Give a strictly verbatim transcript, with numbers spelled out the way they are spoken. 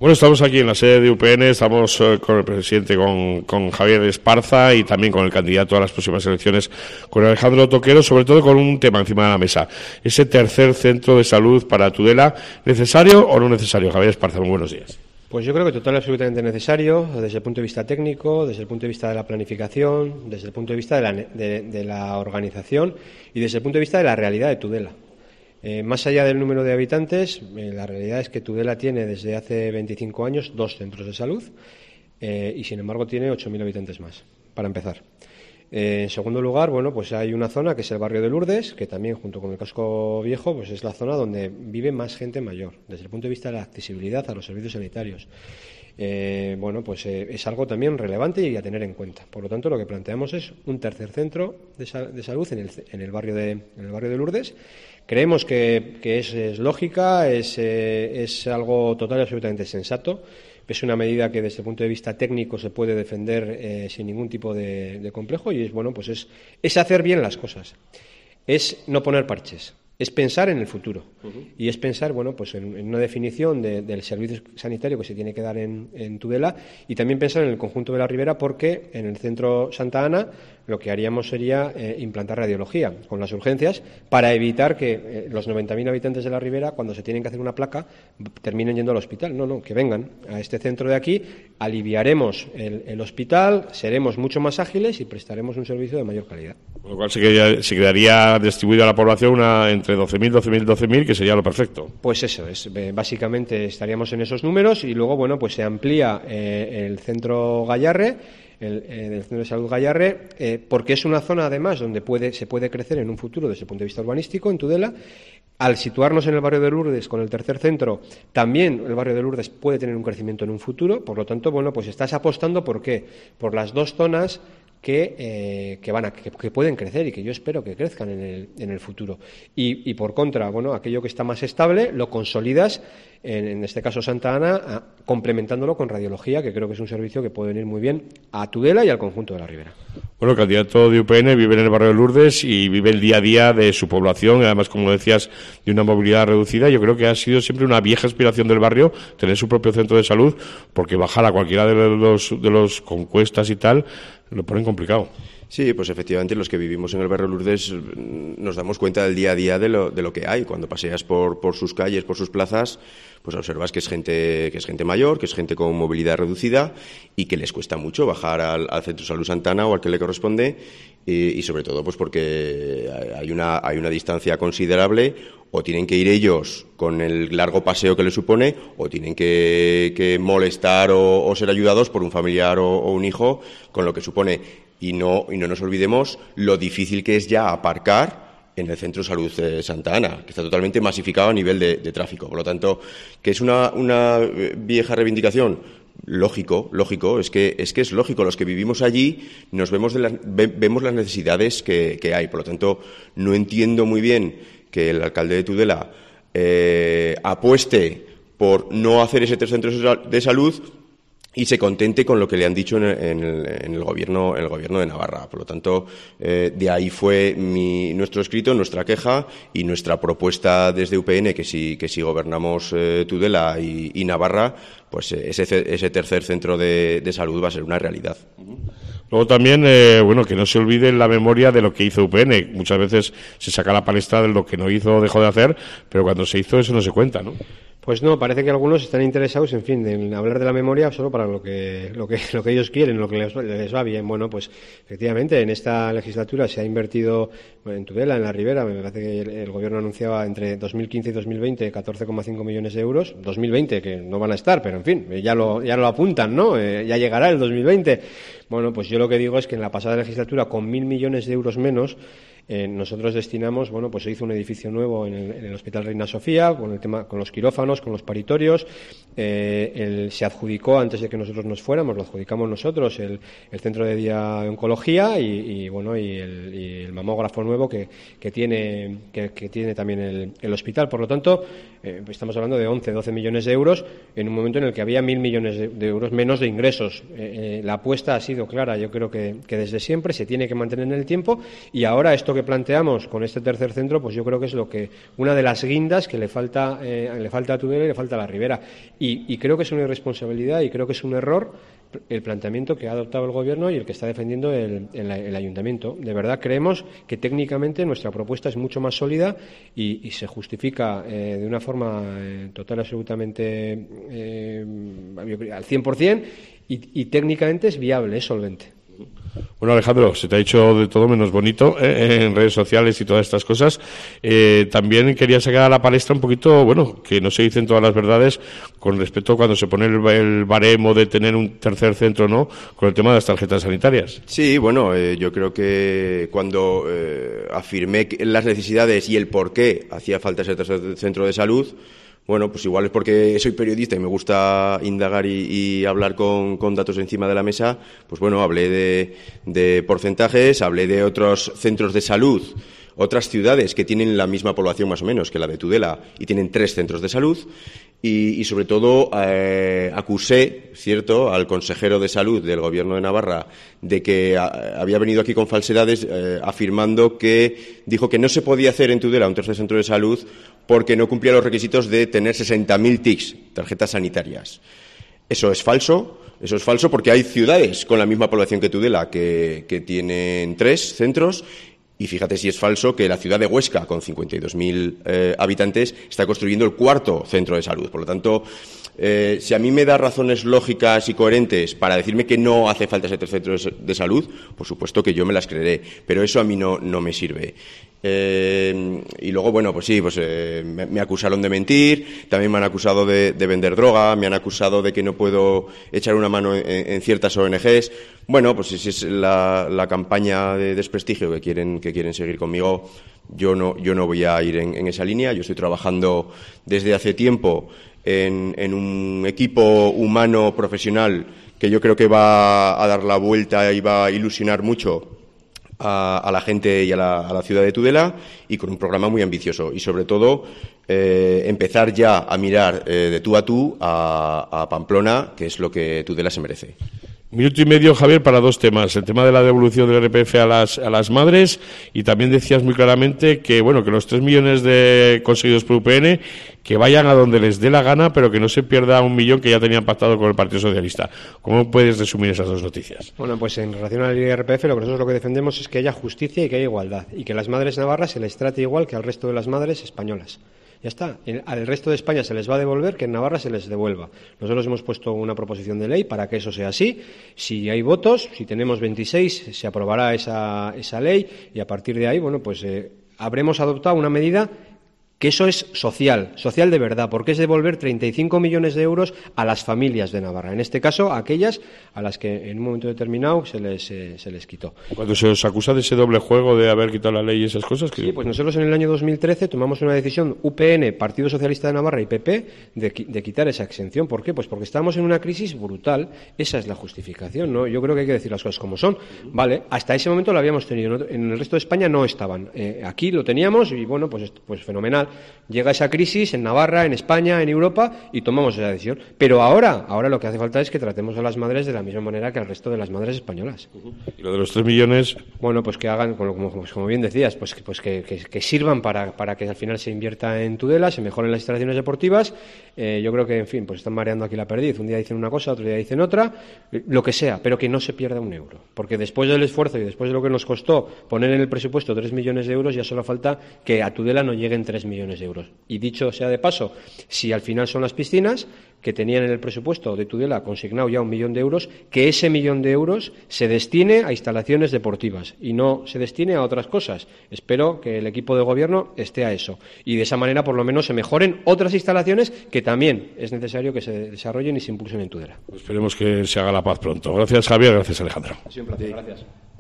Bueno, estamos aquí en la sede de U P N, estamos eh, con el presidente, con, con Javier Esparza y también con el candidato a las próximas elecciones, con Alejandro Toquero, sobre todo con un tema encima de la mesa. Ese tercer centro de salud para Tudela, ¿necesario o no necesario? Javier Esparza, muy buenos días. Pues yo creo que total y absolutamente necesario, desde el punto de vista técnico, desde el punto de vista de la planificación, desde el punto de vista de la, de, de la organización y desde el punto de vista de la realidad de Tudela. Eh, más allá del número de habitantes, eh, la realidad es que Tudela tiene desde hace veinticinco años dos centros de salud eh, y, sin embargo, tiene ocho mil habitantes más, para empezar. Eh, en segundo lugar, bueno, pues hay una zona que es el barrio de Lourdes, que también, junto con el casco viejo, pues es la zona donde vive más gente mayor, desde el punto de vista de la accesibilidad a los servicios sanitarios. Eh, bueno, pues eh, es algo también relevante y a tener en cuenta. Por lo tanto, lo que planteamos es un tercer centro de, sal de salud en el, en el barrio de, en el barrio de Lourdes. Creemos que, que es, es lógica, es, eh, es algo total y absolutamente sensato. Es una medida que desde el punto de vista técnico se puede defender eh, sin ningún tipo de, de complejo y es bueno, pues es, es hacer bien las cosas, es no poner parches, es pensar en el futuro uh-huh. y es pensar, bueno, pues en, en una definición de, del servicio sanitario que se tiene que dar en, en Tudela y también pensar en el conjunto de la Ribera, porque en el centro Santa Ana lo que haríamos sería eh, implantar radiología con las urgencias para evitar que eh, los noventa mil habitantes de la Ribera, cuando se tienen que hacer una placa, terminen yendo al hospital. No, no, que vengan a este centro de aquí, aliviaremos el, el hospital, seremos mucho más ágiles y prestaremos un servicio de mayor calidad. Con lo cual se quedaría, se quedaría distribuida a la población una, entre doce mil, doce mil, doce mil, que sería lo perfecto. Pues eso es, eh, básicamente estaríamos en esos números y luego, bueno, pues se amplía eh, el centro Gallarre, El, el Centro de Salud Gallarre, eh, porque es una zona, además, donde puede, se puede crecer en un futuro desde el punto de vista urbanístico, en Tudela. Al situarnos en el barrio de Lourdes con el tercer centro, también el barrio de Lourdes puede tener un crecimiento en un futuro. Por lo tanto, bueno, pues estás apostando, ¿por qué? Por las dos zonas que, eh, que van a que, que pueden crecer y que yo espero que crezcan en el, en el futuro. Y, y por contra, bueno, aquello que está más estable lo consolidas, en, en este caso Santa Ana, a, complementándolo con radiología, que creo que es un servicio que puede venir muy bien a Tudela y al conjunto de la Ribera. Bueno, el candidato de U P N vive en el barrio de Lourdes y vive el día a día de su población, y además, como decías, de una movilidad reducida. Yo creo que ha sido siempre una vieja aspiración del barrio tener su propio centro de salud, porque bajar a cualquiera de los, de los concuestas y tal lo ponen complicado. Sí, pues efectivamente los que vivimos en el barrio Lourdes nos damos cuenta del día a día de lo, de lo que hay. Cuando paseas por, por sus calles, por sus plazas, pues observas que es gente que es gente mayor, que es gente con movilidad reducida y que les cuesta mucho bajar al, al Centro de Salud Santa Ana o al que le corresponde y, y sobre todo pues porque hay una, hay una distancia considerable, o tienen que ir ellos con el largo paseo que les supone, o tienen que, que molestar o, o ser ayudados por un familiar o, o un hijo, con lo que supone. Y no, y no nos olvidemos lo difícil que es ya aparcar en el Centro de Salud de Santa Ana, que está totalmente masificado a nivel de, de tráfico. Por lo tanto, que es una, una vieja reivindicación, lógico, lógico, es que es que es lógico. Los que vivimos allí nos vemos, de las, ve, vemos las necesidades que, que hay. Por lo tanto, no entiendo muy bien que el alcalde de Tudela eh, apueste por no hacer ese centro de salud y se contente con lo que le han dicho en el, en el, en el gobierno en el gobierno de Navarra. Por lo tanto, eh, de ahí fue mi, nuestro escrito, nuestra queja y nuestra propuesta desde U P N, que si, que si gobernamos eh, Tudela y, y Navarra, pues eh, ese, ese tercer centro de, de salud va a ser una realidad. Luego también, eh, bueno, que no se olvide la memoria de lo que hizo U P N. Muchas veces se saca la palestra de lo que no hizo o dejó de hacer, pero cuando se hizo eso no se cuenta, ¿no? Pues no, parece que algunos están interesados, en fin, en hablar de la memoria solo para lo que lo que lo que ellos quieren, lo que les, les va bien. Bueno, pues efectivamente en esta legislatura se ha invertido bueno, en Tudela, en la Ribera, me parece que el, el gobierno anunciaba entre dos mil quince y dos mil veinte catorce coma cinco millones de euros, dos mil veinte que no van a estar, pero en fin, ya lo ya lo apuntan, ¿no? Eh, ya llegará el dos mil veinte. Bueno, pues yo lo que digo es que en la pasada legislatura con mil millones de euros menos Eh, nosotros destinamos, bueno, pues se hizo un edificio nuevo en el, en el Hospital Reina Sofía, con el tema, con los quirófanos, con los paritorios, eh, el, se adjudicó antes de que nosotros nos fuéramos, lo adjudicamos nosotros, el, el centro de día de oncología y, y bueno, y el, y el mamógrafo nuevo que, que tiene, que, que tiene también el, el hospital. Por lo tanto, eh, estamos hablando de once, doce millones de euros en un momento en el que había mil millones de, de euros menos de ingresos. Eh, eh, la apuesta ha sido clara, yo creo que, que desde siempre se tiene que mantener en el tiempo y ahora esto gasto que planteamos con este tercer centro, pues yo creo que es lo que una de las guindas que le falta, eh, le falta a Tudela y le falta a la Ribera. Y, y creo que es una irresponsabilidad y creo que es un error el planteamiento que ha adoptado el Gobierno y el que está defendiendo el, el, el Ayuntamiento. De verdad creemos que técnicamente nuestra propuesta es mucho más sólida y, y se justifica eh, de una forma eh, total absolutamente eh, al cien por cien y, y técnicamente es viable, es solvente. Bueno, Alejandro, se te ha dicho de todo menos bonito eh, en redes sociales y todas estas cosas. Eh, también quería sacar a la palestra un poquito, bueno, que no se dicen todas las verdades con respecto a cuando se pone el, el baremo de tener un tercer centro, ¿no?, con el tema de las tarjetas sanitarias. Sí, bueno, eh, yo creo que cuando eh, afirmé las necesidades y el por qué hacía falta ese tercer centro de salud, bueno, pues igual es porque soy periodista y me gusta indagar y, y hablar con, con datos encima de la mesa, pues bueno, hablé de, de porcentajes, hablé de otros centros de salud, otras ciudades que tienen la misma población más o menos que la de Tudela y tienen tres centros de salud y, y sobre todo eh, acusé, cierto, al consejero de salud del Gobierno de Navarra de que a, había venido aquí con falsedades eh, afirmando que dijo que no se podía hacer en Tudela un tercer centro de salud porque no cumplía los requisitos de tener sesenta mil T I Cs, tarjetas sanitarias. Eso es falso, eso es falso porque hay ciudades con la misma población que Tudela que, que tienen tres centros. Y fíjate si es falso que la ciudad de Huesca, con cincuenta y dos mil eh, habitantes, está construyendo el cuarto centro de salud. Por lo tanto, eh, si a mí me da razones lógicas y coherentes para decirme que no hace falta ese tercer centro de salud, por supuesto que yo me las creeré. Pero eso a mí no, no me sirve. Eh, y luego, bueno, pues sí, pues eh, me, me acusaron de mentir, también me han acusado de, de vender droga, me han acusado de que no puedo echar una mano en, en ciertas O N Ges. Bueno, pues si es la, la campaña de desprestigio que quieren, que quieren seguir conmigo, yo no, yo no voy a ir en, en esa línea. Yo estoy trabajando desde hace tiempo en, en un equipo humano profesional que yo creo que va a dar la vuelta y va a ilusionar mucho A, a la gente y a la, a la ciudad de Tudela y con un programa muy ambicioso y sobre todo eh, empezar ya a mirar eh, de tú a tú a, a Pamplona, que es lo que Tudela se merece. Minuto y medio, Javier, para dos temas. El tema de la devolución del I R P F a las, a las madres y también decías muy claramente que, bueno, que los tres millones de conseguidos por U P N que vayan a donde les dé la gana, pero que no se pierda un millón que ya tenían pactado con el Partido Socialista. ¿Cómo puedes resumir esas dos noticias? Bueno, pues en relación al I R P F, lo que nosotros lo que defendemos es que haya justicia y que haya igualdad y que a las madres navarras se les trate igual que al resto de las madres españolas. Ya está. Al resto de España se les va a devolver, que en Navarra se les devuelva. Nosotros hemos puesto una proposición de ley para que eso sea así. Si hay votos, si tenemos veintiséis, se aprobará esa, esa ley y a partir de ahí, bueno, pues eh, habremos adoptado una medida que eso es social, social de verdad, porque es devolver treinta y cinco millones de euros a las familias de Navarra. En este caso, a aquellas a las que en un momento determinado se les, eh, se les quitó. Cuando se os acusa de ese doble juego de haber quitado la ley y esas cosas... Que... Sí, pues nosotros en el año dos mil trece tomamos una decisión, U P N, Partido Socialista de Navarra y P P, de, de quitar esa exención. ¿Por qué? Pues porque estábamos en una crisis brutal. Esa es la justificación, ¿no? Yo creo que hay que decir las cosas como son. Vale, hasta ese momento lo habíamos tenido. En el resto de España no estaban. Eh, aquí lo teníamos y, bueno, pues, pues fenomenal. Llega esa crisis en Navarra, en España, en Europa y tomamos esa decisión. Pero ahora, ahora lo que hace falta es que tratemos a las madres de la misma manera que al resto de las madres españolas. Y lo de los tres millones... Bueno, pues que hagan, como, como, como bien decías, pues, pues que, que, que sirvan para, para que al final se invierta en Tudela, se mejoren las instalaciones deportivas. Eh, yo creo que, en fin, pues están mareando aquí la perdiz. Un día dicen una cosa, otro día dicen otra, lo que sea, pero que no se pierda un euro. Porque después del esfuerzo y después de lo que nos costó poner en el presupuesto tres millones de euros, ya solo falta que a Tudela no lleguen tres millones de euros. Y dicho sea de paso, si al final son las piscinas, que tenían en el presupuesto de Tudela consignado ya un millón de euros, que ese millón de euros se destine a instalaciones deportivas y no se destine a otras cosas. Espero que el equipo de gobierno esté a eso y de esa manera por lo menos se mejoren otras instalaciones que también es necesario que se desarrollen y se impulsen en Tudela. Esperemos que se haga la paz pronto. Gracias, Javier. Gracias, Alejandro. Ha sido un placer. Gracias.